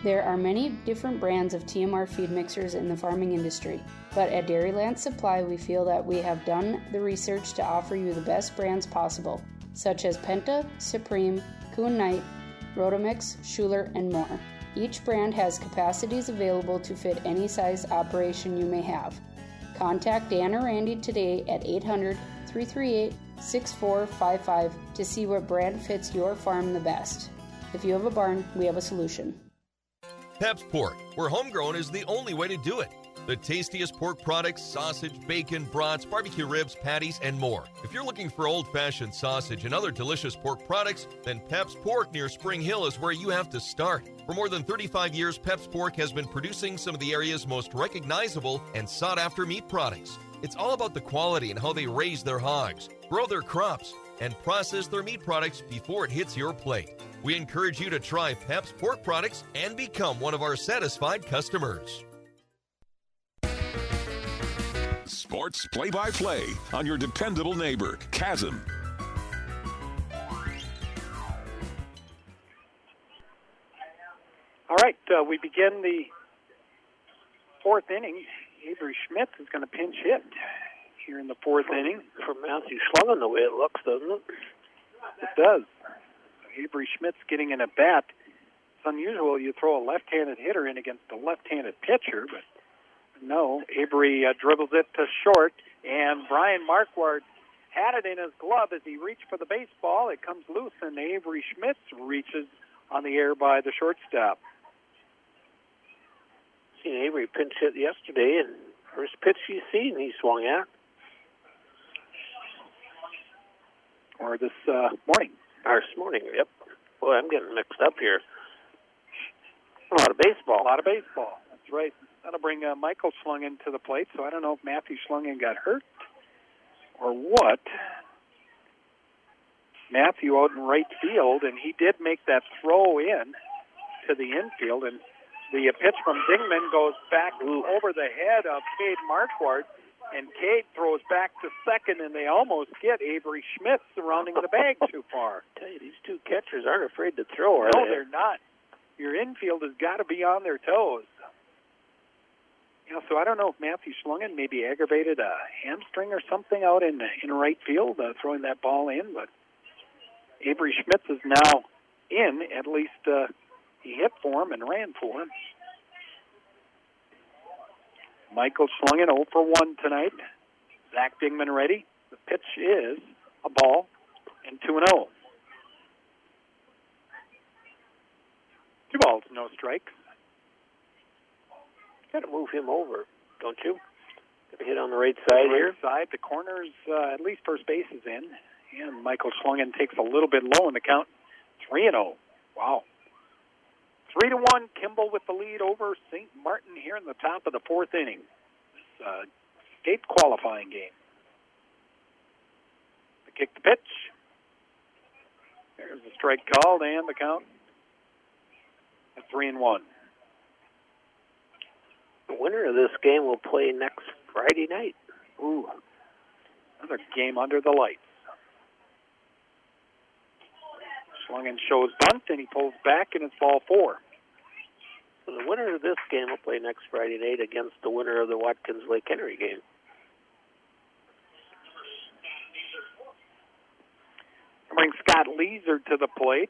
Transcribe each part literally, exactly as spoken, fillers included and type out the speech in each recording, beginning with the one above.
There are many different brands of T M R feed mixers in the farming industry, but at Dairyland Supply we feel that we have done the research to offer you the best brands possible, such as Penta, Supreme, Kuhn Knight, Rotomix, Schuler, and more. Each brand has capacities available to fit any size operation you may have. Contact Dan or Randy today at eight hundred, three three eight, six four five five to see what brand fits your farm the best. If you have a barn, we have a solution. Pep's Pork, where homegrown is the only way to do it. The tastiest pork products, sausage, bacon, brats, barbecue ribs, patties, and more. If you're looking for old-fashioned sausage and other delicious pork products, then Pep's Pork near Spring Hill is where you have to start. For more than thirty-five years, Pep's Pork has been producing some of the area's most recognizable and sought-after meat products. It's all about the quality and how they raise their hogs, grow their crops, and process their meat products before it hits your plate. We encourage you to try Pep's Pork products and become one of our satisfied customers. Sports play-by-play on your dependable neighbor, Chasm. All right, uh, we begin the fourth inning. Avery Schmitz is going to pinch hit here in the fourth from, inning. From Matthew Schlungen, the way it looks, doesn't it? It does. Avery Schmitz getting in a bat. It's unusual you throw a left-handed hitter in against a left-handed pitcher, but no. Avery uh, dribbles it to short, and Brian Marquardt had it in his glove as he reached for the baseball. It comes loose, and Avery Schmitz reaches on the air by the shortstop. Seen Avery pinch hit yesterday, and first pitch you seen he swung at. Or this uh, morning. Or this morning, yep. Boy, I'm getting mixed up here. A lot of baseball. A lot of baseball. That's right. That'll bring uh, Michael Schlungen to the plate, so I don't know if Matthew Schlungen got hurt or what. Matthew out in right field, and he did make that throw in to the infield, and the uh, pitch from Dingman goes back Ooh. over the head of Cade Marquardt, and Cade throws back to second, and they almost get Avery Schmitz surrounding the bag too far. I tell you, these two catchers aren't afraid to throw, are no, they? they're not. Your infield has got to be on their toes. You know, so I don't know if Matthew Schlungen maybe aggravated a hamstring or something out in in right field, uh, throwing that ball in, but Avery Schmitz is now in. At least uh, he hit for him and ran for him. Michael Schlungen oh for one tonight. Zach Dingman ready. The pitch is a ball and two and oh. Two balls, no strikes. Got to move him over, don't you? Got to hit on the right side right here. Side. The corner's uh, at least first base is in, and Michael Schlungen takes a little bit low in the count. Three and oh. Wow. Three to one. Kimball with the lead over Saint Martin here in the top of the fourth inning. This uh, state qualifying game. The kick, the pitch. There's the strike called, and the count at three and one. The winner of this game will play next Friday night. Ooh, another game under the lights. Schlungen shows bunt, and he pulls back, and it's ball four. So the winner of this game will play next Friday night against the winner of the Watkins Lake Henry game. Bring Scott Leeser to the plate.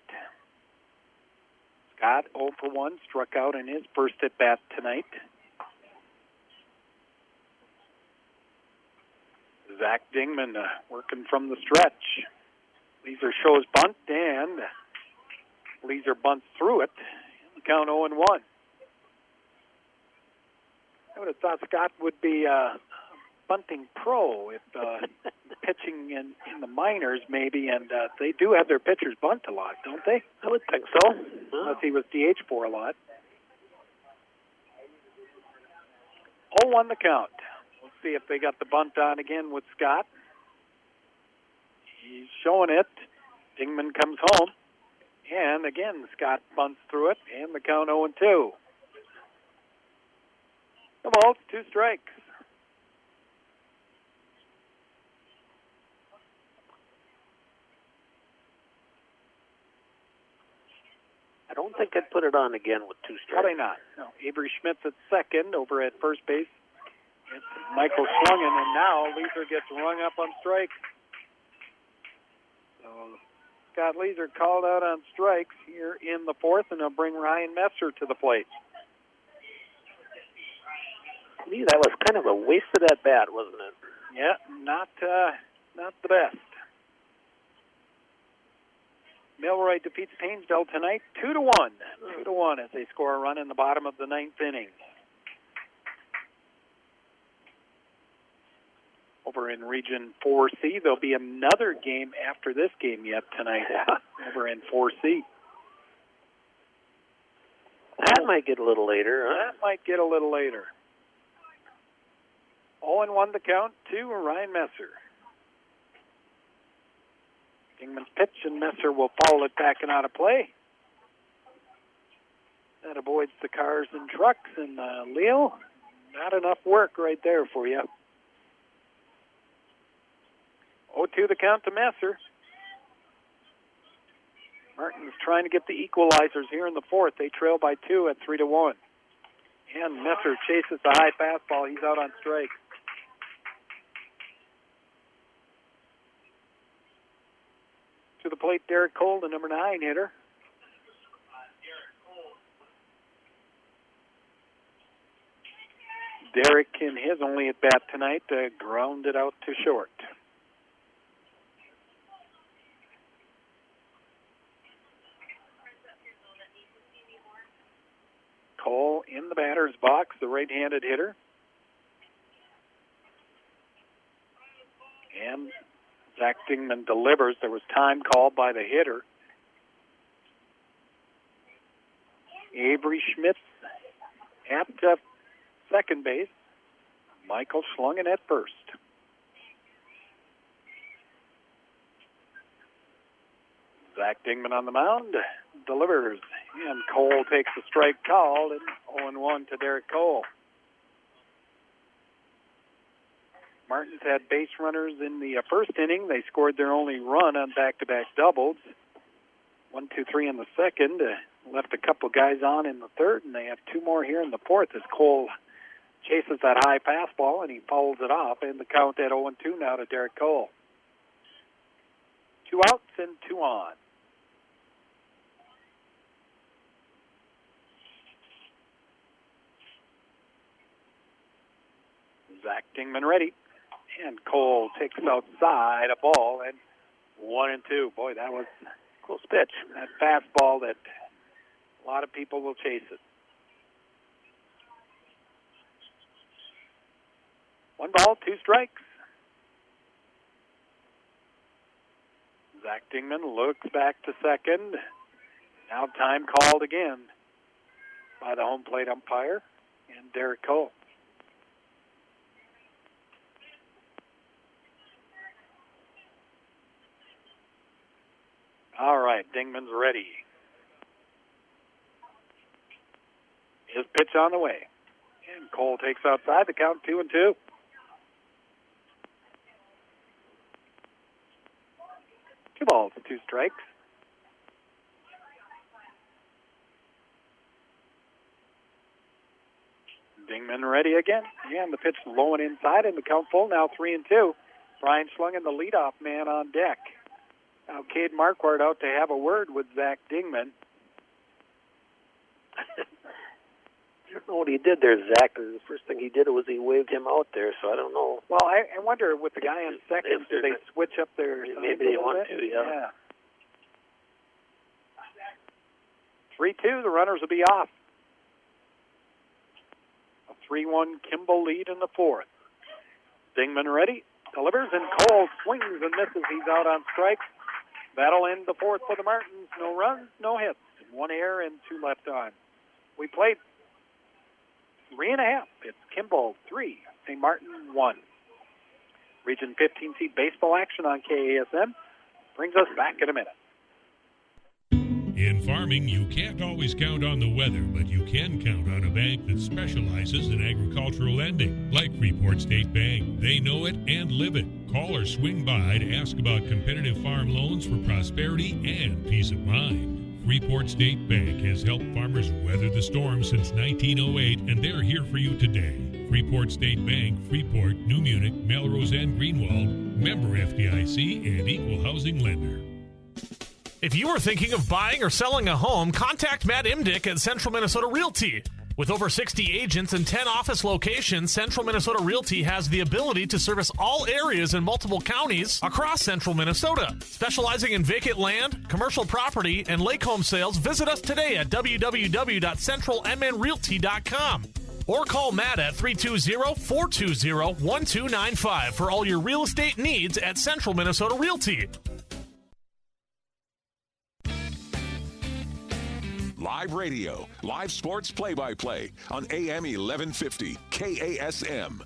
Scott oh for one, struck out in his first at bat tonight. Zach Dingman uh, working from the stretch. Leeser shows bunt, and Leeser bunts through it. Count oh and one. I would have thought Scott would be a bunting pro if uh, pitching in, in the minors maybe, and uh, they do have their pitchers bunt a lot, don't they? I would think so. Unless he was D H for a lot. oh one the count. We'll see if they got the bunt on again with Scott. He's showing it. Dingman comes home. And again, Scott bunts through it, and the count oh and two. No balls, two strikes. I don't think I'd put it on again with two strikes. Probably not. No. Avery Schmitz at second over at first base. It's Michael Schlungen, and now Leeser gets rung up on strikes. So Scott Leeser called out on strikes here in the fourth, and they'll bring Ryan Messer to the plate. Lee, that was kind of a waste of that bat, wasn't it? Yeah, not uh, not the best. Milroy defeats Painesville tonight, two to one, two to one as they score a run in the bottom of the ninth inning. Over in Region four C, there'll be another game after this game yet tonight. Over in four C. That might get a little later. Huh? That might get a little later. oh and one the count to Ryan Messer. Dingman's pitch, and Messer will foul it back and out of play. That avoids the cars and trucks, and uh, Leo, not enough work right there for you. oh two the count to Messer. Martin's trying to get the equalizers here in the fourth. They trail by two at three to one. And Messer chases the high fastball. He's out on strike. To the plate, Derek Cole, the number nine hitter. Derek, in his only at bat tonight, uh, grounded out to short. Cole in the batter's box, the right-handed hitter. And Zach Dingman delivers. There was time called by the hitter. Avery Schmitz at uh, second base. Michael Schlungen at first. Zach Dingman on the mound. Delivers. And Cole takes the strike call. And oh and one to Derek Cole. Martins had base runners in the uh, first inning. They scored their only run on back-to-back doubles. One, two, three in the second. Uh, left a couple guys on in the third, and they have two more here in the fourth as Cole chases that high fastball, and he fouls it off. And the count at oh and two now to Derek Cole. Two outs and two on. Zach Dingman ready. And Cole takes outside a ball, and one and two. Boy, that was a close pitch. That fastball that a lot of people will chase it. One ball, two strikes. Zach Dingman looks back to second. Now time called again by the home plate umpire and Derek Cole. All right, Dingman's ready. His pitch on the way. And Cole takes outside the count, two and two. Two balls, two strikes. Dingman ready again. And the pitch low and inside, and the count full, now three and two. Brian Schlungen, the leadoff man, on deck. Now, Cade Marquardt out to have a word with Zach Dingman. I don't know what he did there, Zach. The first thing he did was he waved him out there, so I don't know. Well, I, I wonder with the guy on second, do they switch up their maybe they want bit? to, yeah. yeah. three two, the runners will be off. A three one Kimball lead in the fourth. Dingman ready, delivers, and Cole swings and misses. He's out on strikes. That'll end the fourth for the Martins. No runs, no hits. One error and two left on. We played three and a half. It's Kimball three, Saint Martin one. Region fifteen seed baseball action on K A S M brings us back in a minute. In farming, you can't always count on the weather, but you can count on a bank that specializes in agricultural lending, like Freeport State Bank. They know it and live it. Call or swing by to ask about competitive farm loans for prosperity and peace of mind. Freeport State Bank has helped farmers weather the storm since nineteen oh eight, and they're here for you today. Freeport State Bank, Freeport, New Munich, Melrose, and Greenwald. Member F D I C and equal housing lender. If you are thinking of buying or selling a home, contact Matt Imdick at Central Minnesota Realty. With over sixty agents and ten office locations, Central Minnesota Realty has the ability to service all areas in multiple counties across Central Minnesota. Specializing in vacant land, commercial property, and lake home sales, visit us today at w w w dot central m n realty dot com or call Matt at three two zero, four two zero, one two nine five for all your real estate needs at Central Minnesota Realty. Live radio, live sports play-by-play on A M eleven fifty, K A S M.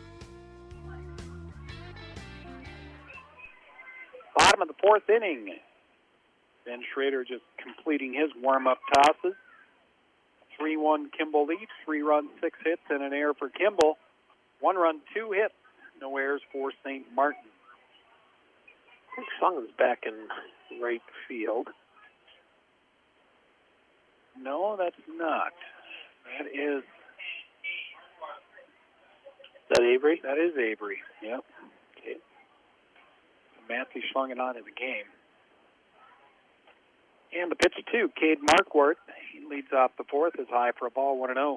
Bottom of the fourth inning. Ben Schrader just completing his warm-up tosses. three one Kimball lead, three runs, six hits, and an error for Kimball. One run, two hits, no errors for Saint Martin. I think Schlangen's back in right field. No, that's not. That is... Is that Avery? That is Avery, yep. Okay. Matthew Schlungen on in the game. And the pitch, too, Cade Marquardt. He leads off the fourth, is high for a ball, one and oh.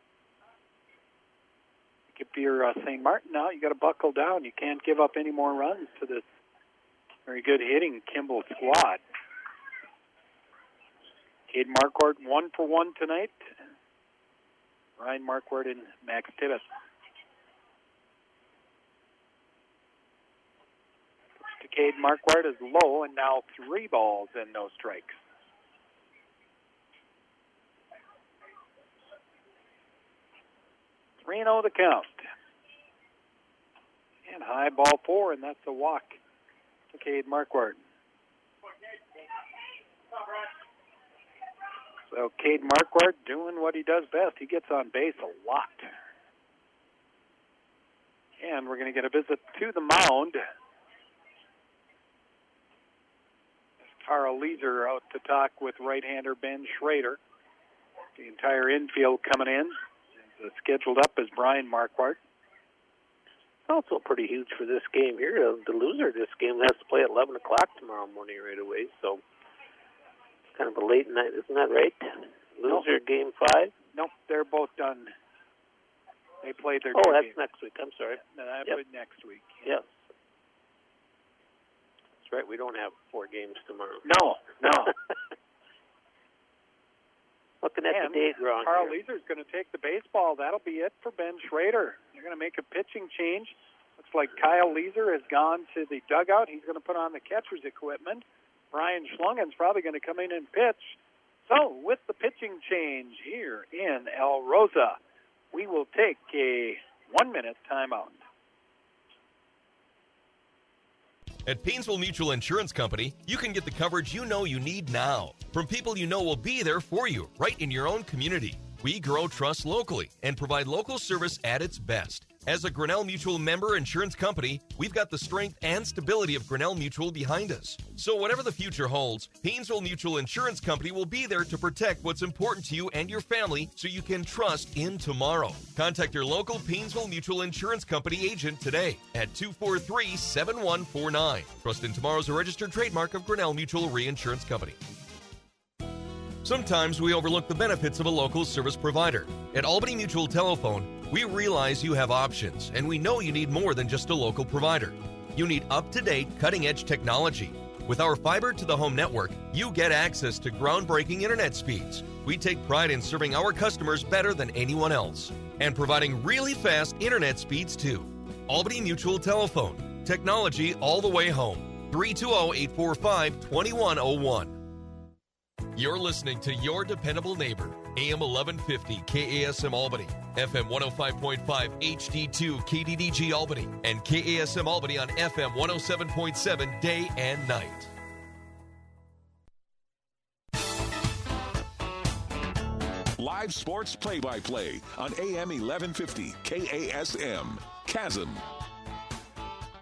If you're uh, Saint Martin now, you got to buckle down. You can't give up any more runs to this very good hitting Kimball squad. Cade Marquardt, one for one tonight. Ryan Marquardt and Max Tibbetts. To Cade Marquardt is low, and now three balls and no strikes. three and oh the count. And high ball four, and that's a walk to Cade Marquardt. So Cade Marquardt doing what he does best. He gets on base a lot. And we're going to get a visit to the mound. Carl Leeser out to talk with right-hander Ben Schrader. The entire infield coming in. Uh, scheduled up is Brian Marquardt. Also pretty huge for this game here. Uh, the loser of this game has to play at eleven o'clock tomorrow morning right away, so it's kind of a late night, isn't that right? Loser nope. Game five? Nope, they're both done. They played their Oh, two that's games. next week. I'm sorry. No, that yep. was next week. Yes. That's right. We don't have four games tomorrow. No, no. Looking at and the date wrong Carl here. Leeser's going to take the baseball. That'll be it for Ben Schrader. They're going to make a pitching change. Looks like Kyle Leeser has gone to the dugout. He's going to put on the catcher's equipment. Brian Schlungen's probably going to come in and pitch. So, with the pitching change here in El Rosa, we will take a one-minute timeout. At Painesville Mutual Insurance Company, you can get the coverage you know you need now from people you know will be there for you right in your own community. We grow trust locally and provide local service at its best. As a Grinnell Mutual member insurance company, we've got the strength and stability of Grinnell Mutual behind us. So whatever the future holds, Painesville Mutual Insurance Company will be there to protect what's important to you and your family so you can trust in tomorrow. Contact your local Painesville Mutual Insurance Company agent today at two four three, seven one four nine. Trust in Tomorrow is a registered trademark of Grinnell Mutual Reinsurance Company. Sometimes we overlook the benefits of a local service provider. At Albany Mutual Telephone, we realize you have options, and we know you need more than just a local provider. You need up-to-date, cutting-edge technology. With our fiber-to-the-home network, you get access to groundbreaking internet speeds. We take pride in serving our customers better than anyone else, and providing really fast internet speeds, too. Albany Mutual Telephone. Technology all the way home. three two zero, eight four five, two one zero one. You're listening to Your Dependable Neighbor, A M eleven fifty K A S M Albany, F M one oh five point five H D two K D D G Albany, and K A S M Albany on F M one oh seven point seven day and night. Live sports play-by-play on A M eleven fifty K A S M. Chasm.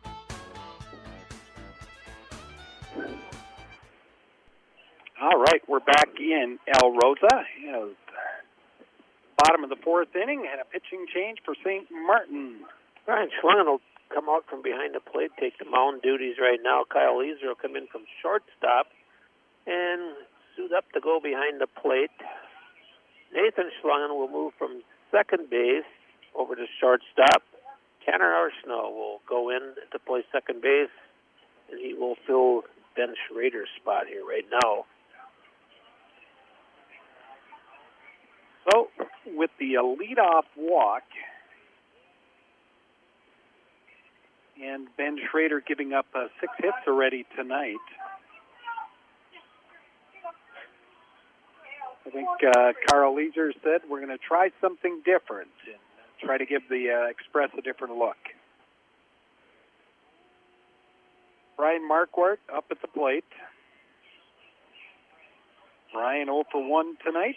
All right, we're we're back in El Rosa. You know, bottom of the fourth inning, and a pitching change for Saint Martin. Brian Schlangen will come out from behind the plate, take the mound duties right now. Kyle Leeser will come in from shortstop and suit up to go behind the plate. Nathan Schlangen will move from second base over to shortstop. Tanner Arsenault will go in to play second base, and he will fill Ben Schrader's spot here right now. So, with the uh, leadoff walk, and Ben Schrader giving up uh, six hits already tonight, I think uh, Carl Leeser said we're going to try something different and try to give the uh, Express a different look. Brian Marquardt up at the plate. Brian oh for one tonight.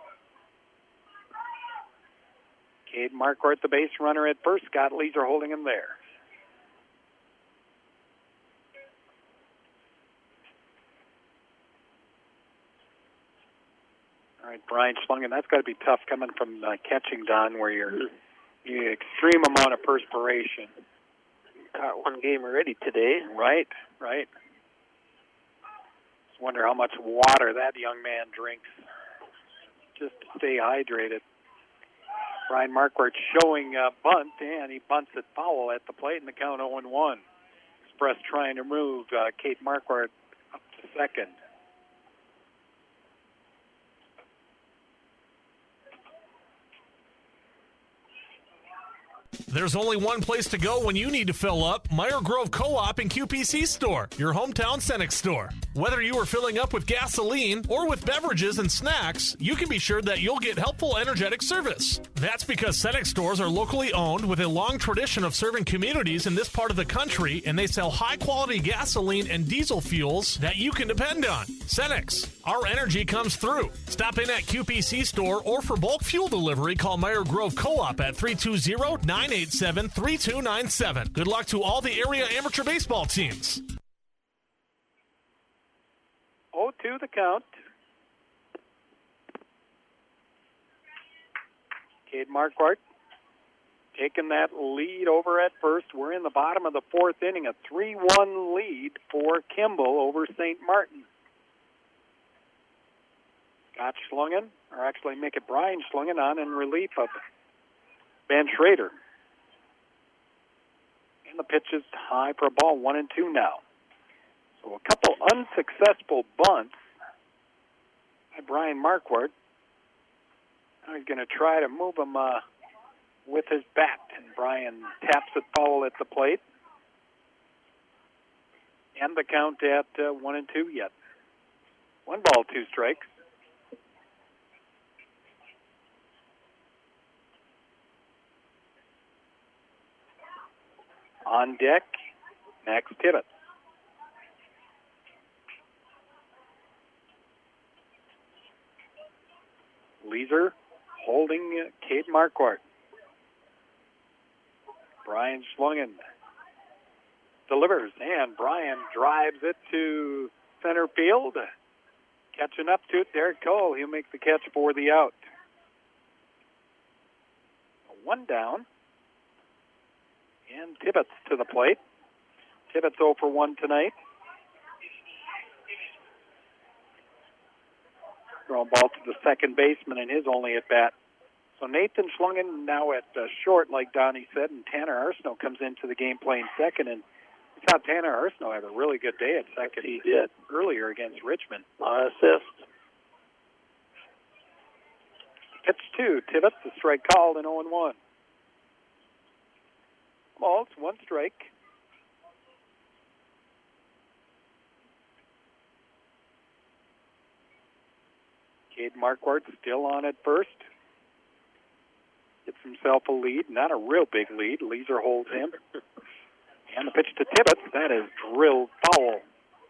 Cade Marquardt, the base runner at first. Scott Leeser holding him there. All right, Brian Schlangen, that's got to be tough coming from uh, catching, Don, where you're you extreme amount of perspiration. Caught one game already today. Right, right. Just wonder how much water that young man drinks just to stay hydrated. Brian Marquardt showing a bunt, and he bunts it foul at the plate in the count oh and one. Express trying to move uh, Kate Marquardt up to second. There's only one place to go when you need to fill up. Meyer Grove Co-op and Q P C Store, your hometown Cenex store. Whether you are filling up with gasoline or with beverages and snacks, you can be sure that you'll get helpful, energetic service. That's because Cenex stores are locally owned with a long tradition of serving communities in this part of the country, and they sell high-quality gasoline and diesel fuels that you can depend on. Cenex, our energy comes through. Stop in at Q P C Store, or for bulk fuel delivery, call Meyer Grove Co-op at three two zero, nine eight seven, three two nine seven. Good luck to all the area amateur baseball teams. oh two the count. Cade Marquardt taking that lead over at first. We're in the bottom of the fourth inning, a three one lead for Kimball over Saint Martin. Scott Schlangen, or actually make it Brian Schlangen, on in relief of Ben Schrader. And the pitch is high for a ball, one and two now. So a couple unsuccessful bunts by Brian Marquardt. Now he's going to try to move him uh, with his bat, and Brian taps it foul at the plate. And the count at uh, one and two yet. One ball, two strikes. On deck, Max Tibbetts. Leeser holding uh, Kate Marquardt. Brian Schlangen delivers, and Brian drives it to center field. Catching up to it, Derek Cole. He'll make the catch for the out. One down. And Tibbetts to the plate. Tibbetts oh for one tonight. Throwing ball to the second baseman in his only at bat. So Nathan Schlangen now at uh, short, like Donnie said, and Tanner Arsenault comes into the game playing second. And we saw Tanner Arsenault have a really good day at second. He did earlier against Richmond. Uh, assist. Pitch two. Tibbetts, the strike called, and oh and one. Balls, one strike. Cade Marquardt still on at first. Gets himself a lead, not a real big lead. Leeser holds him. And the pitch to Tibbetts, that is drilled foul.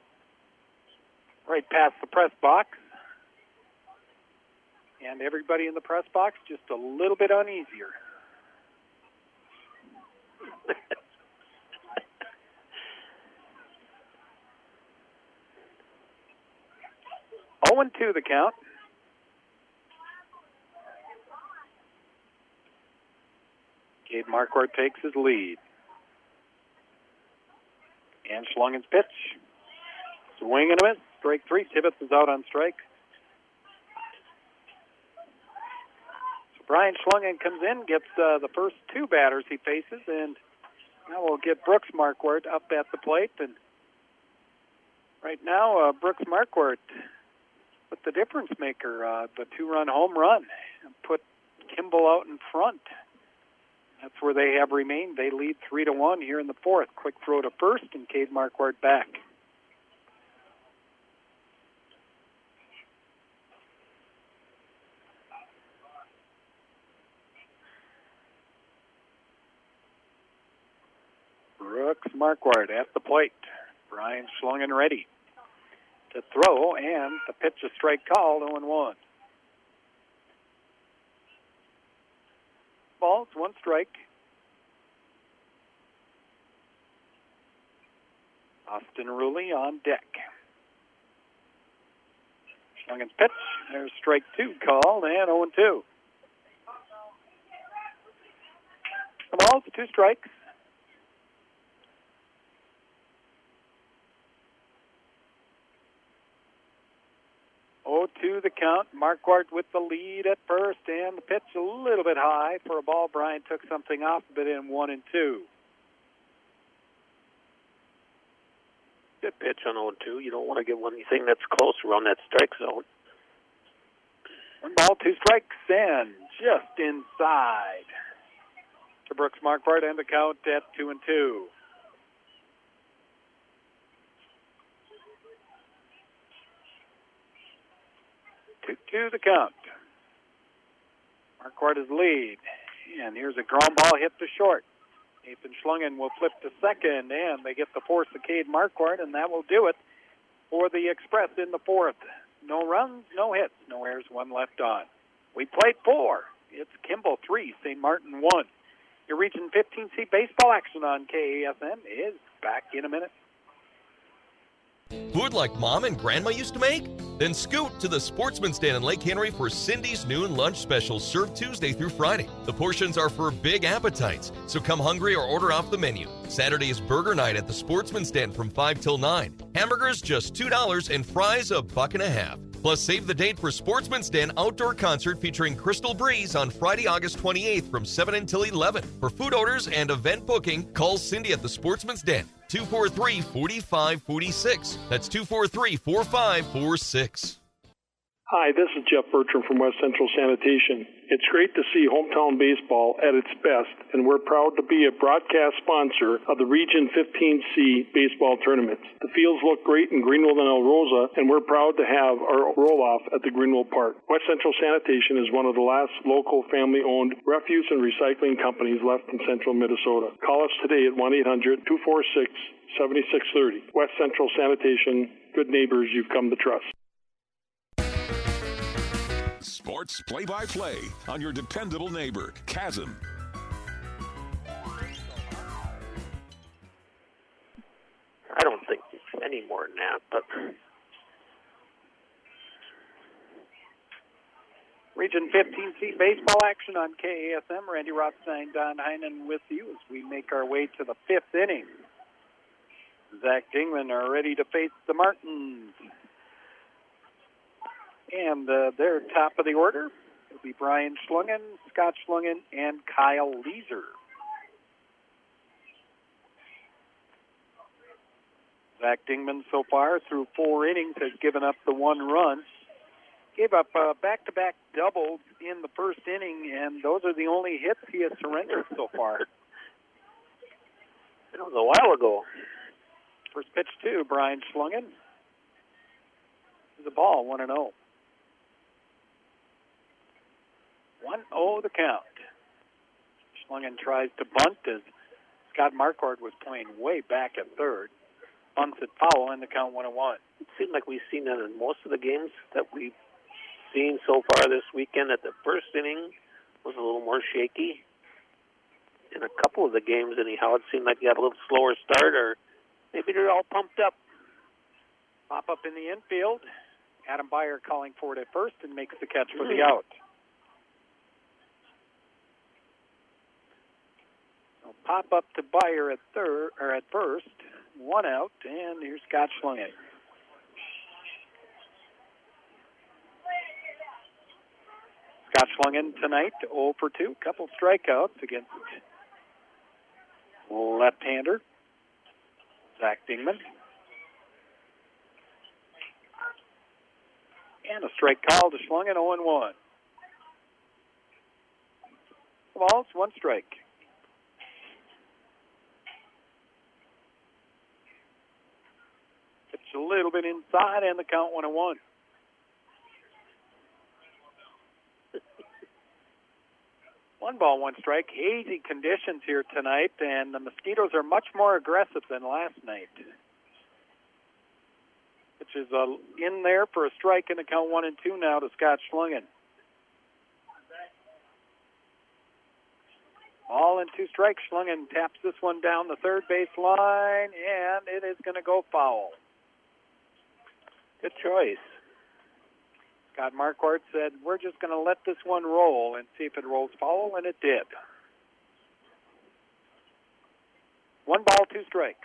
Right past the press box. And everybody in the press box just a little bit uneasier. oh oh and two the count. Cade Marquardt takes his lead. And Schlungen's pitch. Swing and a miss. Strike three. Tibbetts is out on strike. So Brian Schlungen comes in, gets uh, the first two batters he faces, and now we'll get Brooks Marquardt up at the plate. And right now, uh, Brooks Marquardt with the difference maker, uh, the two-run home run, and put Kimball out in front. That's where they have remained. They lead three to one here in the fourth. Quick throw to first, and Cade Marquardt back. Brooks Marquardt at the plate. Brian Schlungen ready to throw, and the pitch a strike called, oh and one. Balls, one strike. Austin Ruley on deck. Schlungen's pitch. There's strike two called, and oh and two. The balls, two strikes. oh two the count. Marquardt with the lead at first, and the pitch a little bit high for a ball. Brian took something off of it in one and two. Good pitch on oh and two. You don't want to get one anything that's close around that strike zone. One ball, two strikes, and just inside to Brooks Marquardt, and the count at two and two. two two the count. Marquardt is lead. And here's a ground ball hit to short. Nathan Schlungen will flip to second, and they get the force of Cade Marquardt, and that will do it for the Express in the fourth. No runs, no hits, no errors, one left on. We played four. It's Kimball three, Saint Martin one. Your Region fifteen C baseball action on K A S M is back in a minute. Food like Mom and Grandma used to make? Then scoot to the Sportsman Stand in Lake Henry for Cindy's noon lunch special served Tuesday through Friday. The portions are for big appetites, so come hungry or order off the menu. Saturday is burger night at the Sportsman Stand from five till nine. Hamburgers just two dollars and fries a buck and a half. Plus, save the date for Sportsman Stand outdoor concert featuring Crystal Breeze on Friday, August twenty-eighth from seven until eleven. For food orders and event booking, call Cindy at the Sportsman Stand, two four three, four five four six. That's two four three, four five four six. Hi, this is Jeff Bertram from West Central Sanitation. It's great to see hometown baseball at its best, and we're proud to be a broadcast sponsor of the Region fifteen C baseball tournaments. The fields look great in Greenville and El Rosa, and we're proud to have our roll-off at the Greenville Park. West Central Sanitation is one of the last local family-owned refuse and recycling companies left in central Minnesota. Call us today at one eight hundred, two four six, seven six three zero. West Central Sanitation, good neighbors you've come to trust. Sports play-by-play on your dependable neighbor, Chasm. I don't think it's any more than that, but... Region fifteen C baseball action on K A S M. Randy Rothstein, Don Heinen with you as we make our way to the fifth inning. Zach Dingman are ready to face the Martins. And uh, they're top of the order. It'll be Brian Schlungen, Scott Schlungen, and Kyle Leeser. Zach Dingman so far through four innings has given up the one run. Gave up uh, back-to-back doubles in the first inning, and those are the only hits he has surrendered so far. That was a while ago. First pitch to Brian Schlungen. The ball, one and oh. one oh the count. Schlungen tries to bunt as Scott Marquardt was playing way back at third. Bunts it foul, and the count one and one. It seemed like we've seen that in most of the games that we've seen so far this weekend, that the first inning was a little more shaky. In a couple of the games, anyhow, it seemed like you had a little slower start, or maybe they're all pumped up. Pop up in the infield. Adam Byer calling for it at first and makes the catch for the out. So pop up to Byer at third or at first. One out, and here's Scott Schlungen. Scott Schlungen tonight, oh for two. Couple strikeouts against left-hander Zach Dingman. And a strike call to Schlungen, oh and one. Balls, one strike. It's a little bit inside, and the count one and one. One ball, one strike. Hazy conditions here tonight, and the Mosquitoes are much more aggressive than last night. Which is uh, in there for a strike in the count one and two now to Scott Schlungen. All in two strikes. Schlungen taps this one down the third base line, and it is going to go foul. Good choice. Scott Marquardt said, we're just going to let this one roll and see if it rolls foul, and it did. One ball, two strikes.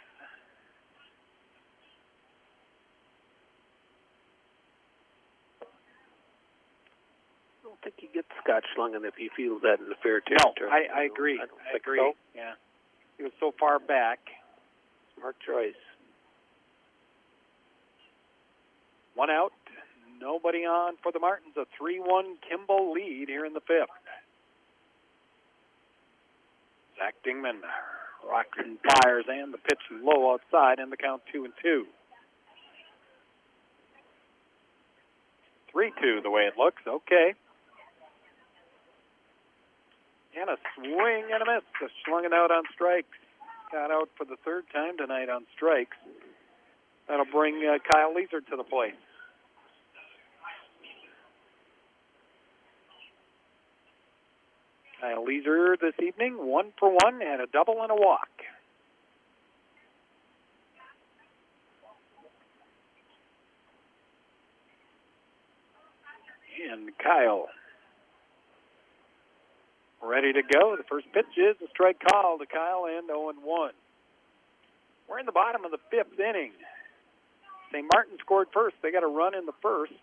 I don't think he gets Scott Schlungen if he feels that in the fair territory. No, I, I agree. I, don't I think agree. So. Yeah, he was so far back. Smart choice. One out, nobody on for the Martins. A three one Kimball lead here in the fifth. Zach Dingman rocks and fires, and the pitch low outside, and the count two and two. three two the way it looks. Okay. And a swing and a miss. Just slung it out on strikes. Got out for the third time tonight on strikes. That'll bring uh, Kyle Leeser to the plate. Kyle Leeser this evening, one for one, and a double and a walk. And Kyle ready to go. The first pitch is a strike call to Kyle, and oh and one. We're in the bottom of the fifth inning. Saint Martin scored first. They got a run in the first.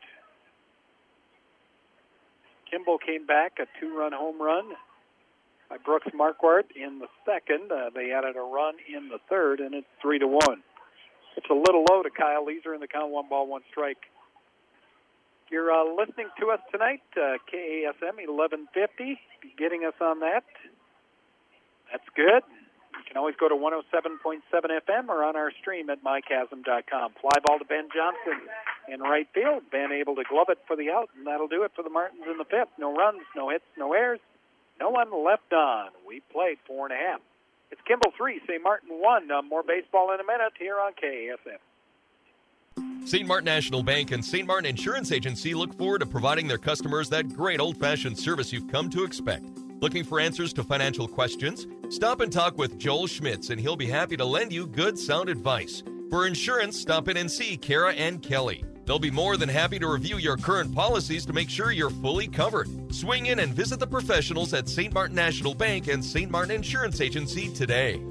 Kimball came back, a two-run home run by Brooks Marquardt in the second. Uh, they added a run in the third, and it's three to one. It's a little low to Kyle Leeser in the count, one ball, one strike. You're uh, listening to us tonight, uh, K A S M eleven fifty, getting us on that. That's good. You can always go to one oh seven point seven F M or on our stream at my chasm dot com. Fly ball to Ben Johnson in right field. Ben able to glove it for the out, and that'll do it for the Martins in the fifth. No runs, no hits, no errors, no one left on. We played four and a half. It's Kimball three, Saint Martin one. Uh, more baseball in a minute here on K A S M. Saint Martin National Bank and Saint Martin Insurance Agency look forward to providing their customers that great old-fashioned service you've come to expect. Looking for answers to financial questions? Stop and talk with Joel Schmitz, and he'll be happy to lend you good, sound advice. For insurance, stop in and see Kara and Kelly. They'll be more than happy to review your current policies to make sure you're fully covered. Swing in and visit the professionals at Saint Martin National Bank and Saint Martin Insurance Agency today.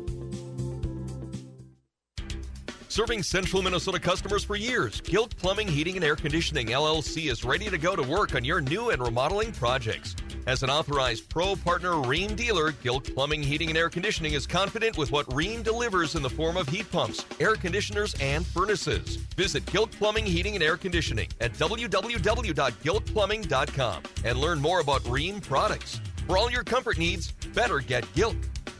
Serving Central Minnesota customers for years, Gilt Plumbing, Heating, and Air Conditioning, L L C is ready to go to work on your new and remodeling projects. As an authorized pro partner Rheem dealer, Gilt Plumbing, Heating, and Air Conditioning is confident with what Rheem delivers in the form of heat pumps, air conditioners, and furnaces. Visit Gilt Plumbing, Heating, and Air Conditioning at w w w dot gilt plumbing dot com and learn more about Rheem products. For all your comfort needs, better get Gilt.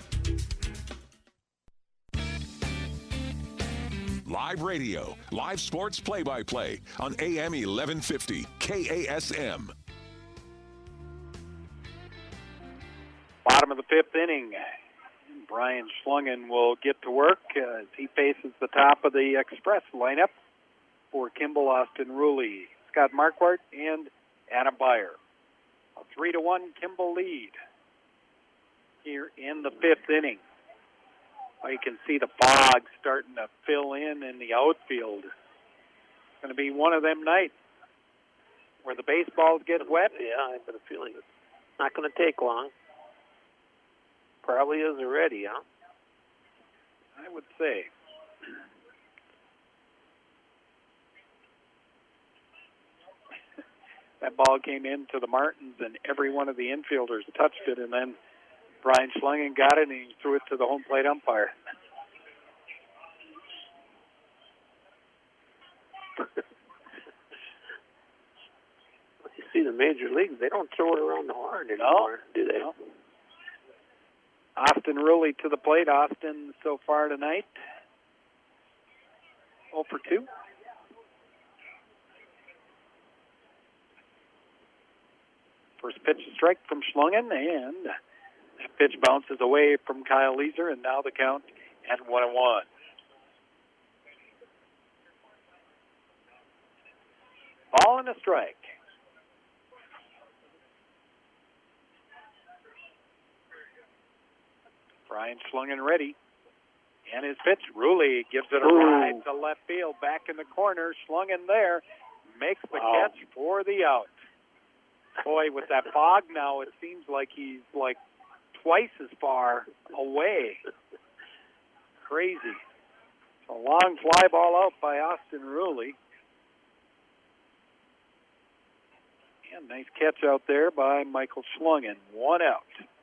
Live radio, live sports play-by-play on A M eleven fifty, K A S M. Bottom of the fifth inning. Brian Schlungen will get to work as he faces the top of the Express lineup for Kimball, Austin Ruley, Scott Marquardt, and Adam Byer. A three to one Kimball lead here in the fifth inning. Well, you can see the fog starting to fill in in the outfield. It's going to be one of them nights. where the baseballs get wet. Yeah, I have a feeling it's not going to take long. Probably is already, huh? I would say. That ball came into the Martins, and every one of the infielders touched it, and then Brian Schlungen got it, and he threw it to the home plate umpire. You see the major leagues, they don't throw it around the horn anymore, no, do they? No. Austin Ruley to the plate. Austin so far tonight, oh for two. First pitch strike from Schlungen, and that pitch bounces away from Kyle Leeser, and now the count at one and one. Ball and a strike. Brian Schlungen ready. And his pitch, Ruley gives it a Ooh. ride to left field, back in the corner. Schlungen there, makes the Wow. catch for the out. Boy, with that fog now, it seems like he's like twice as far away. Crazy. A long fly ball out by Austin Ruley. And nice catch out there by Michael Schlungen. One out.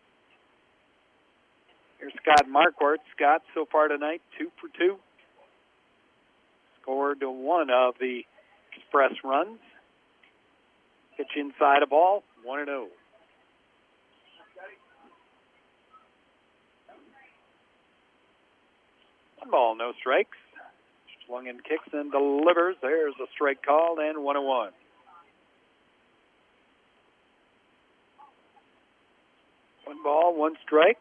Here's Scott Marquardt. Scott so far tonight, two for two. Scored one of the express runs. Pitch inside a ball, one and oh. One ball, no strikes. Schlungen kicks and delivers. There's a strike called, and one and one. One ball, one strike.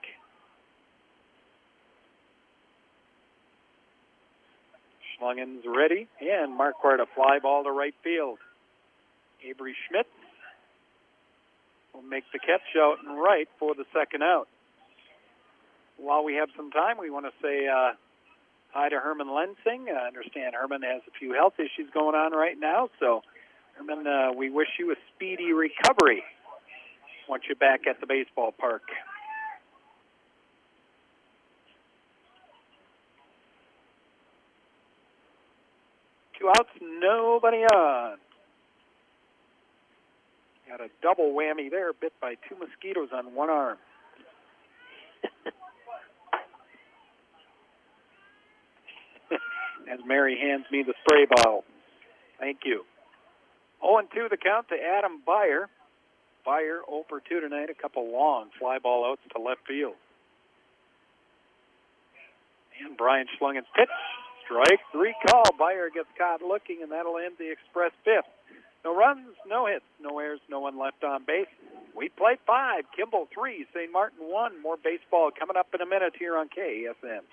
Schlungen's ready, and Marquardt a fly ball to right field. Avery Schmitz will make the catch out and right for the second out. While we have some time, we want to say uh, hi to Herman Lensing. I understand Herman has a few health issues going on right now, so Herman, uh, we wish you a speedy recovery once you're back at the baseball park. Two outs, nobody on. Got a double whammy there, bit by two mosquitoes on one arm. As Mary hands me the spray bottle. Thank you. oh and two the count to Adam Beyer. Beyer oh for two tonight, a couple long fly ball outs to left field. And Brian Schlungen's pitch. Strike three call. Beyer gets caught looking, and that'll end the express fifth. No runs, no hits, no errors, no one left on base. We play five, Kimball three, Saint Martin one. More baseball coming up in a minute here on K S M.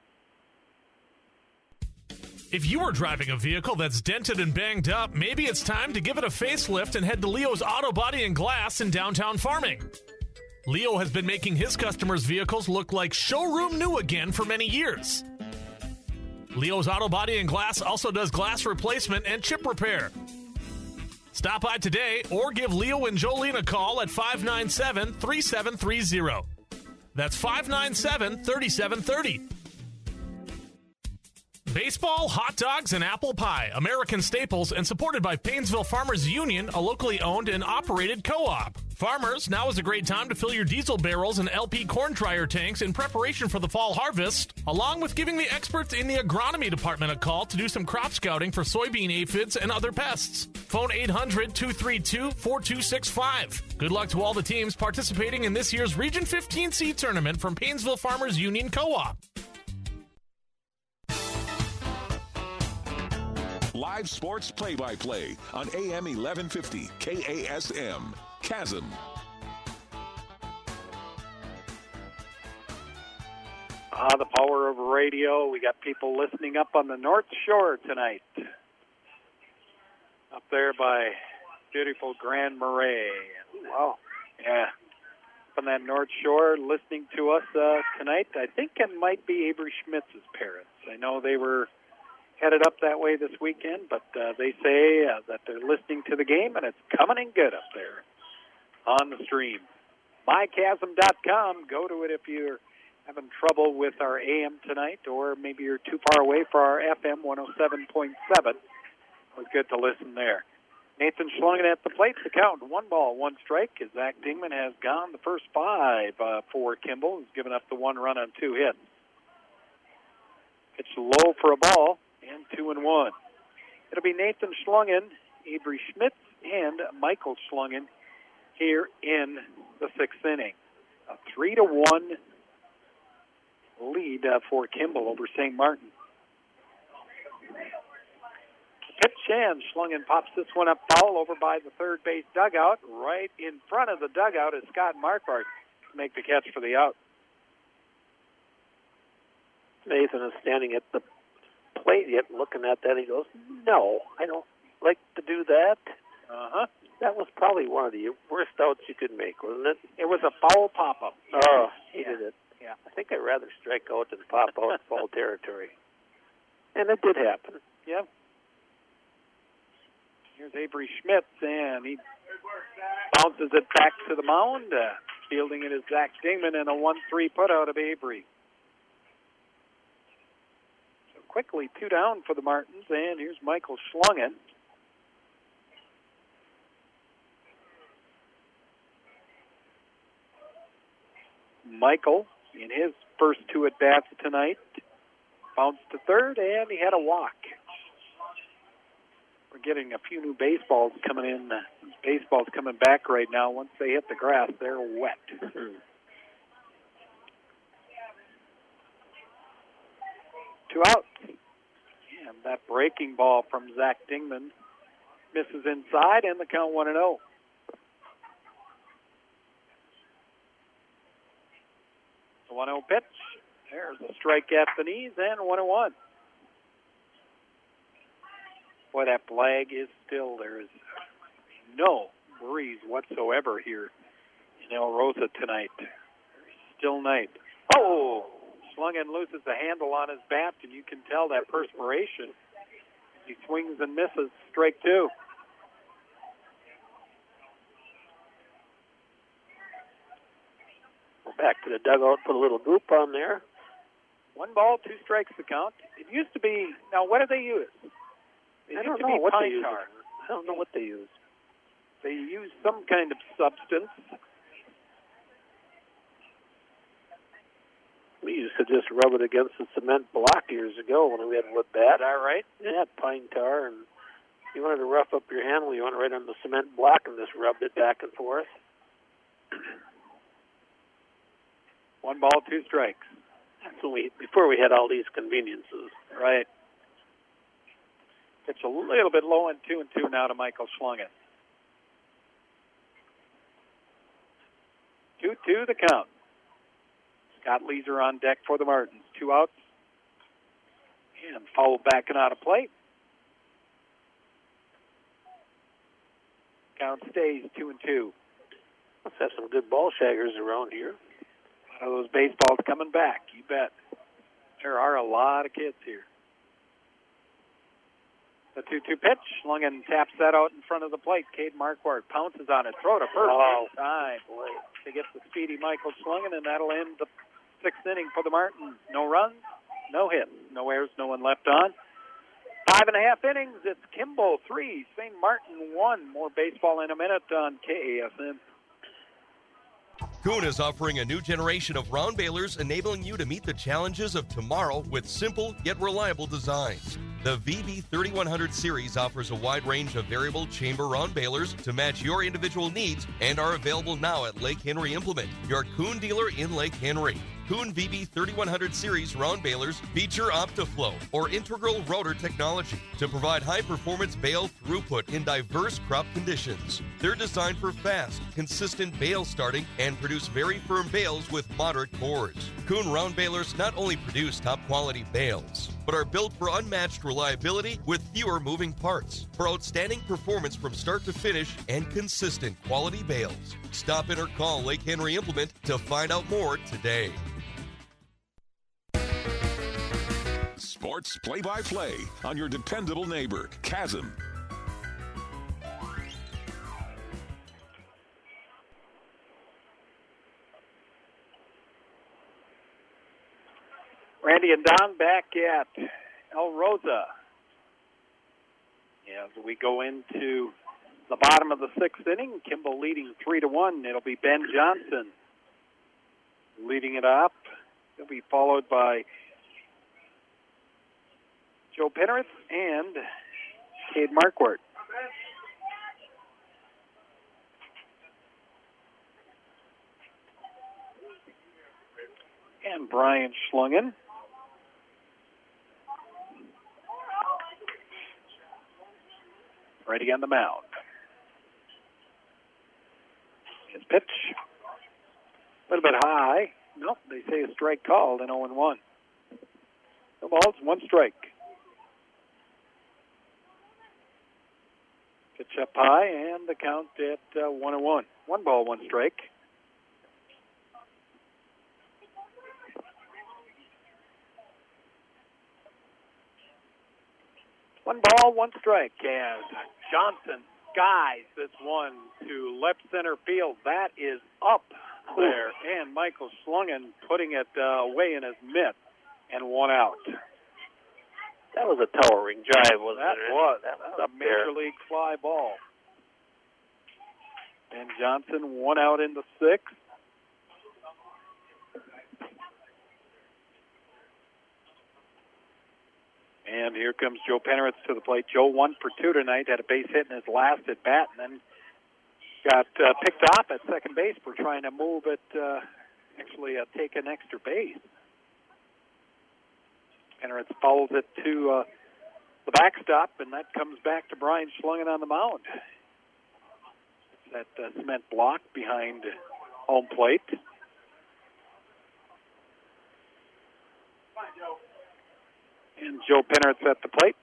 If you are driving a vehicle that's dented and banged up, maybe it's time to give it a facelift and head to Leo's Auto Body and Glass in downtown Farming. Leo has been making his customers' vehicles look like showroom new again for many years. Leo's Auto Body and Glass also does glass replacement and chip repair. Stop by today or give Leo and Jolene a call at five nine seven, three seven three zero. That's five nine seven, three seven three zero. Baseball, hot dogs, and apple pie, American staples, and supported by Painesville Farmers Union, a locally owned and operated co-op. Farmers, now is a great time to fill your diesel barrels and L P corn dryer tanks in preparation for the fall harvest, along with giving the experts in the agronomy department a call to do some crop scouting for soybean aphids and other pests. Phone eight hundred, two three two, four two six five. Good luck to all the teams participating in this year's Region fifteen C tournament from Painesville Farmers Union Co-op. Live sports play-by-play on A M eleven fifty K A S M. Chasm. Ah, the power of radio. We got people listening up on the North Shore tonight. Up there by beautiful Grand Marais. Wow. Yeah. Up on that North Shore listening to us uh, tonight. I think it might be Avery Schmitz's parents. I know they were headed up that way this weekend, but uh, they say uh, that they're listening to the game, and it's coming in good up there on the stream. my chasm dot com. Go to it if you're having trouble with our A M tonight, or maybe you're too far away for our F M one oh seven point seven. It was good to listen there. Nathan Schlungen at the plate. The count, one ball, one strike, as Zach Dingman has gone the first five uh, for Kimball, who's given up the one run on two hits. Pitch low for a ball, and two and one. It'll be Nathan Schlungen, Avery Schmitz, and Michael Schlungen here in the sixth inning. A three to one lead uh, for Kimball over Saint Martin. Pitch, and Schlungen pops this one up foul over by the third base dugout. Right in front of the dugout is Scott Marquardt to make the catch for the out. Nathan is standing at the plate yet looking at that. He goes, no, I don't like to do that. Uh-huh. That was probably one of the worst outs you could make, wasn't it? It was a foul pop-up. Oh, he yeah. did it. Yeah. I think I'd rather strike out than pop out in foul territory. And it did happen. Yeah. Here's Avery Schmitz, and he bounces it back to the mound. Uh, fielding it is Zach Dingman, and a one three put out of Avery. So quickly, two down for the Martins, and here's Michael Schlungen. Michael, in his first two at-bats tonight, bounced to third, and he had a walk. We're getting a few new baseballs coming in. These baseballs coming back right now. Once they hit the grass, they're wet. Two outs. And that breaking ball from Zach Dingman misses inside, and the count one and oh. The one oh pitch. There's a strike at the knees, and one and one. Boy, that flag is still, there is no breeze whatsoever here in El Rosa tonight. Still night. Oh! Schlungen loses the handle on his bat, and you can tell that perspiration. He swings and misses. Strike two. We're back to the dugout, put a little group on there. One ball, two strikes the count. It used to be, now what do they use? It I don't used to know be what pine they use. tar. I don't know what they use. They use some kind of substance. We used to just rub it against the cement block years ago when we had wood bat. Is that right? Yeah, pine tar, and you wanted to rough up your handle, you went right on the cement block and just rubbed it back and forth. One ball, two strikes. That's when we, before we had all these conveniences. Right. It's a little bit low and two and two now to Michael Schlungen. Two two the count. Scott Leeser on deck for the Martins. Two outs. And foul backing out of play. Count stays two and two. Let's have some good ball shaggers around here. A lot of those baseballs coming back, you bet. There are a lot of kids here. The two two pitch. Schlungen taps that out in front of the plate. Cade Marquardt pounces on it. Throw to first. Oh, time. Boy. They get the speedy Michael Schlungen, and that'll end the sixth inning for the Martins. No runs, no hits, no errors, no one left on. Five and a half innings. It's Kimball three, Saint Martin one. More baseball in a minute on K A S M. Kuhn is offering a new generation of round balers, enabling you to meet the challenges of tomorrow with simple yet reliable designs. The V B thirty-one hundred series offers a wide range of variable chamber round balers to match your individual needs and are available now at Lake Henry Implement, your Kuhn dealer in Lake Henry. Kuhn V B thirty-one hundred series round balers feature OptiFlow or integral rotor technology to provide high-performance bale throughput in diverse crop conditions. They're designed for fast, consistent bale starting and produce very firm bales with moderate cores. Kuhn round balers not only produce top-quality bales, but are built for unmatched reliability with fewer moving parts, for outstanding performance from start to finish and consistent quality bales. Stop in or call Lake Henry Implement to find out more today. Sports play-by-play on your dependable neighbor, Chasm. Randy and Don back at El Rosa. As we go into the bottom of the sixth inning, Kimball leading three to one. It'll be Ben Johnson leading it up. He'll be followed by Joe Penrith and Cade Marquardt. And Brian Schlungen. Ready on the mound. His pitch. A little bit high. Nope, they say a strike called and oh and one. No balls, one strike. Pitch up high and the count at uh, one and one. One ball, one strike. One ball, one strike as Johnson skies this one to left center field. That is up there, and Michael Schlungen putting it uh, away in his mitt, and one out. That was a towering drive, wasn't that it? Was. That was That was up a major there. league fly ball. And Johnson, one out in the sixth. And here comes Joe Penrith to the plate. Joe one for two tonight, had a base hit in his last at bat, and then got uh, picked off at second base for trying to move it, uh, actually uh, take an extra base. Penrith follows it to uh, the backstop, and that comes back to Brian Schlungen on the mound. That uh, cement block behind home plate. And Joe Penrith's at the plate.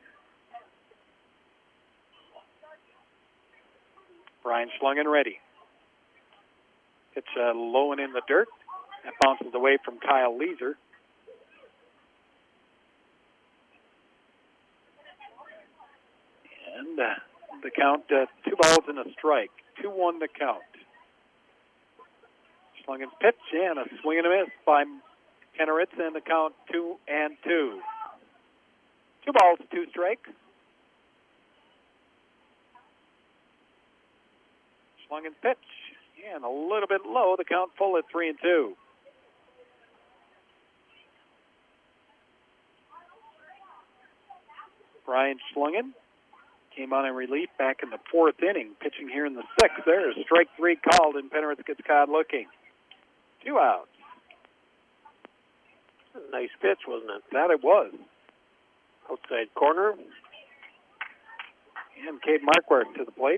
Brian Schlungen ready. It's uh, low and in the dirt. That bounces away from Kyle Leeser. And uh, the count, uh, two balls and a strike. two one the count. Schlungen's pitch and a swing and a miss by Penrith, and the count two and two. Two balls, two strikes. Schlungen's pitch, and a little bit low. The count full at three and two. Brian Schlungen came on in relief back in the fourth inning, pitching here in the sixth. There's strike three called, and Penrith gets caught looking. Two outs. Nice pitch, wasn't it? That it was. Outside corner. And Cade Marquardt to the plate.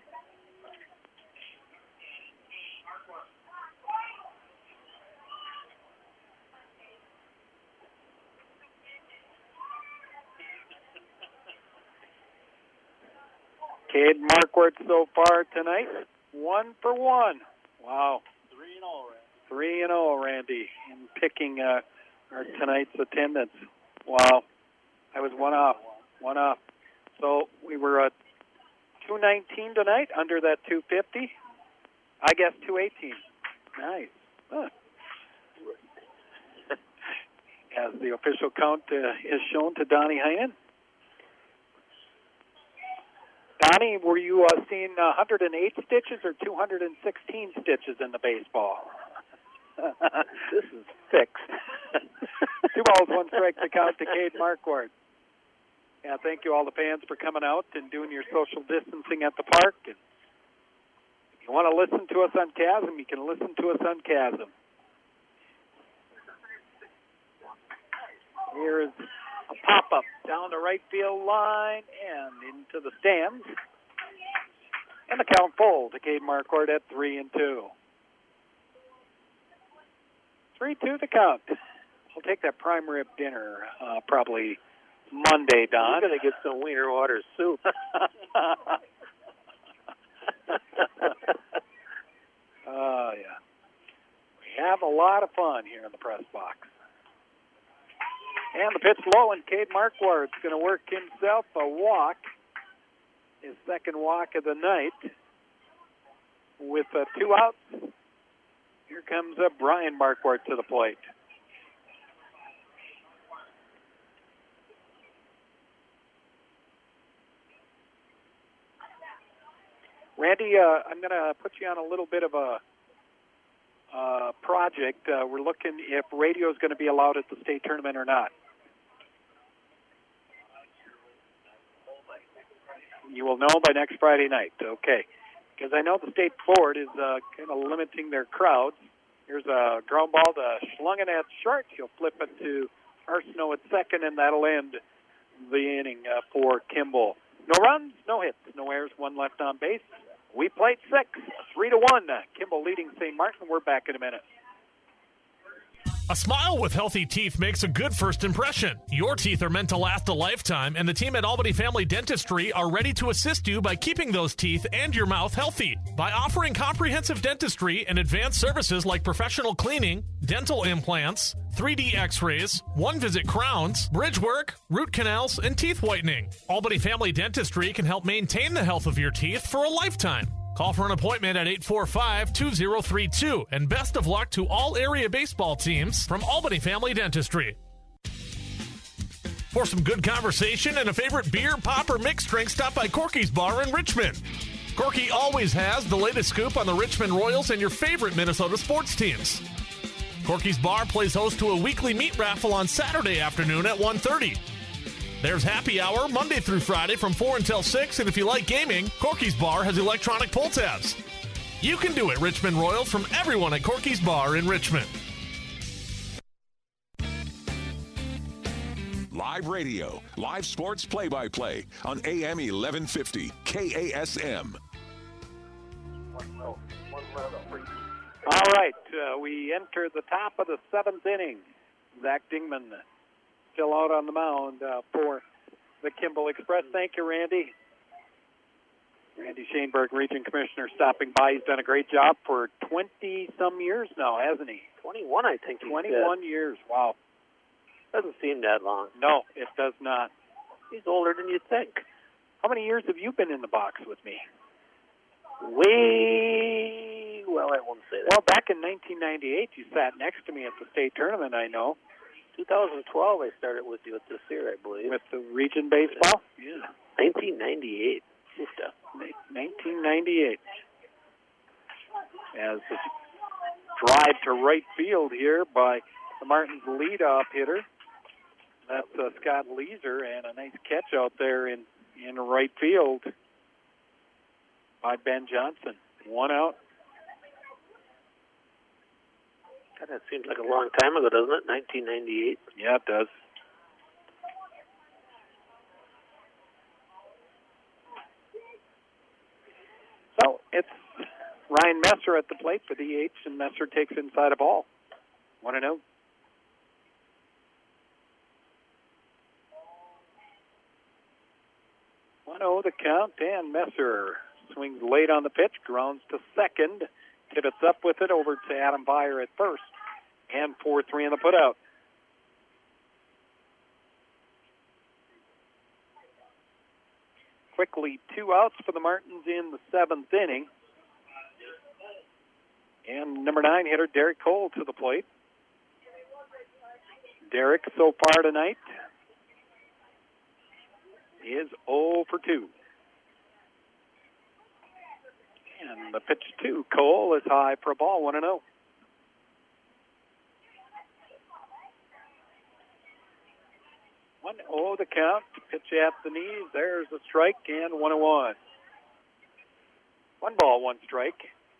Cade Marquardt so far tonight, one for one. Wow. Three and all, Randy. Three and oh, Randy, in picking uh, our tonight's attendance. Wow. I was one off, one off. So we were at two nineteen tonight, under that two fifty. I guess two eighteen. Nice. Huh. As the official count uh, is shown to Donnie Heinen. Donnie, were you uh, seeing uh, one hundred eight stitches or two hundred sixteen stitches in the baseball? This is fixed. Two balls, one strike to count to Cade Marquardt. Yeah, thank you all the fans for coming out and doing your social distancing at the park. And if you want to listen to us on Chasm, you can listen to us on Chasm. Here is a pop-up down the right field line and into the stands. And the count full to Cade Marquardt at three and two. Three two the count. We'll take that prime rib dinner uh, probably Monday, Don. You're going to get some wiener water soup. Oh, yeah. We have a lot of fun here in the press box. And the pitch low, and Cade Marquardt's going to work himself a walk, his second walk of the night, with uh, two outs. Here comes uh, Brian Marquardt to the plate. Randy, uh, I'm going to put you on a little bit of a uh, project. Uh, we're looking if radio is going to be allowed at the state tournament or not. You will know by next Friday night. Okay. Because I know the state board is uh, kind of limiting their crowds. Here's a ground ball to Schlungen at short. He'll flip it to Arsenault at second, and that'll end the inning uh, for Kimball. No runs, no hits, no errors, one left on base. We played six, three to one. Uh, Kimball leading Saint Martin. We're back in a minute. A smile with healthy teeth makes a good first impression. Your teeth are meant to last a lifetime, and the team at Albany Family Dentistry are ready to assist you by keeping those teeth and your mouth healthy. By offering comprehensive dentistry and advanced services like professional cleaning, dental implants, three D x-rays, one-visit crowns, bridge work, root canals, and teeth whitening. Albany Family Dentistry can help maintain the health of your teeth for a lifetime. Call for an appointment at eight four five, two zero three two, and best of luck to all area baseball teams from Albany Family Dentistry. For some good conversation and a favorite beer, pop, or mixed drink, stop by Corky's Bar in Richmond. Corky always has the latest scoop on the Richmond Royals and your favorite Minnesota sports teams. Corky's Bar plays host to a weekly meat raffle on Saturday afternoon at one thirty. There's happy hour Monday through Friday from four until six, and if you like gaming, Corky's Bar has electronic pull tabs. You can do it, Richmond Royals, from everyone at Corky's Bar in Richmond. Live radio, live sports play-by-play on A M eleven fifty K A S M. All right, uh, we enter the top of the seventh inning. Zach Dingman still out on the mound uh, for the Kimball Express. Thank you, Randy. Randy Shaneberg, Region Commissioner, stopping by. He's done a great job for twenty-some years now, hasn't he? twenty-one, I think. twenty-one years. Wow. Doesn't seem that long. No, it does not. He's older than you think. How many years have you been in the box with me? Way, well, I won't say that. Well, back in nineteen ninety-eight, you sat next to me at the state tournament, I know. twenty twelve, I started with you at this year, I believe. With the region baseball? Yeah. nineteen ninety-eight. nineteen ninety-eight. As the drive to right field here by the Martins' leadoff hitter. That's uh, Scott Leeser, and a nice catch out there in, in right field by Ben Johnson. One out. God, that seems like a long time ago, doesn't it? nineteen ninety-eight. Yeah, it does. So it's Ryan Messer at the plate for the H, and Messer takes inside a ball. one and oh. one oh the count, and Messer swings late on the pitch, grounds to second, pivots up with it over to Adam Beyer at first, and four three in the putout. Quickly, two outs for the Martins in the seventh inning. And number nine hitter Derek Cole to the plate. Derek, so far tonight, is oh for two. And the pitch to Cole is high for a ball, one and oh. one oh the count. Pitch at the knees. There's a strike, and one and one. One ball, one strike.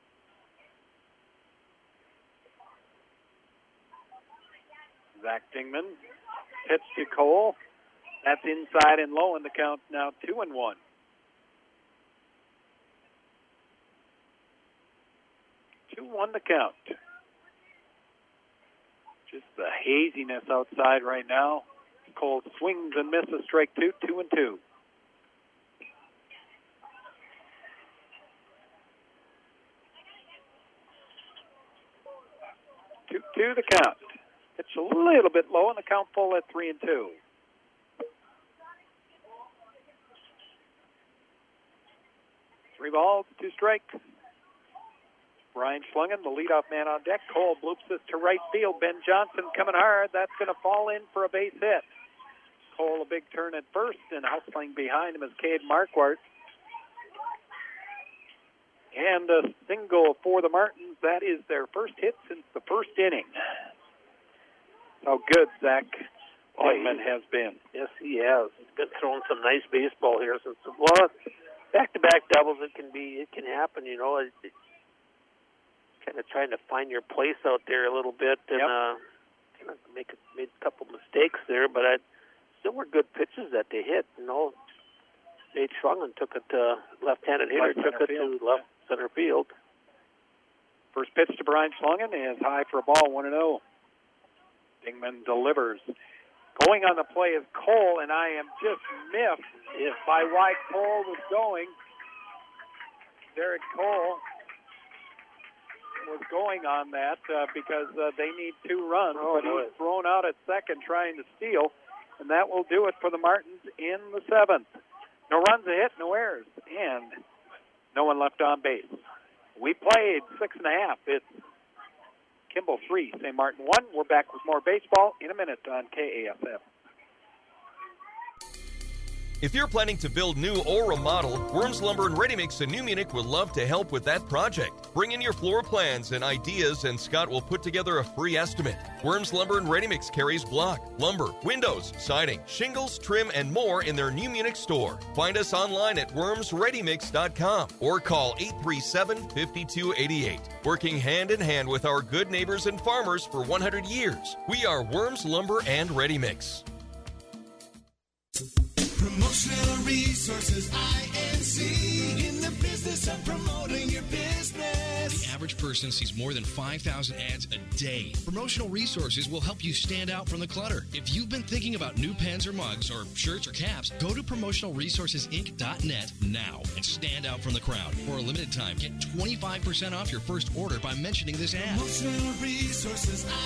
Zach Dingman. Pitch to Cole. That's inside and low, and the count's now two and one. two one the count. Just the haziness outside right now. Cole swings and misses, strike two, two and two. Two two the count. It's a little bit low, and the count full at three and two. Three balls, two strikes. Brian Schlungen, the leadoff man on deck. Cole bloops this to right field. Ben Johnson coming hard. That's going to fall in for a base hit. Cole a big turn at first, and hustling behind him is Cade Marquardt. And a single for the Martins. That is their first hit since the first inning. How good Zach Dingman has been. Yes, he has. He's been throwing some nice baseball here since. Well, back-to-back doubles, it can be, it can happen. You know, it, it, kind of trying to find your place out there a little bit, and yep. uh, kind of make a, made a couple mistakes there, but I, still were good pitches that they hit. You know, Nate Schlungen took it to left-handed hitter, left took it field. to left center field. First pitch to Brian Schlungen is high for a ball, one and oh. Dingman delivers. Going on the play is Cole, and I am just miffed if by why Cole was going. Derek Cole was going on that uh, because uh, they need two runs, oh, but he's thrown out at second trying to steal, and that will do it for the Martins in the seventh. No runs, a hit, no errors, and no one left on base. We played six and a half. It's Kimball three, Saint Martin one. We're back with more baseball in a minute on K A S M. If you're planning to build new or remodel, Worms Lumber and Ready Mix in New Munich would love to help with that project. Bring in your floor plans and ideas, and Scott will put together a free estimate. Worms Lumber and Ready Mix carries block, lumber, windows, siding, shingles, trim, and more in their New Munich store. Find us online at worms ready mix dot com or call eight three seven, five two eight eight. Working hand in hand with our good neighbors and farmers for one hundred years, we are Worms Lumber and Ready Mix. Promotional Resources, I N C, in the business of promoting your business. The average person sees more than five thousand ads a day. Promotional Resources will help you stand out from the clutter. If you've been thinking about new pens or mugs or shirts or caps, go to promotional resources inc dot net now and stand out from the crowd. For a limited time, get twenty-five percent off your first order by mentioning this ad. Promotional Resources,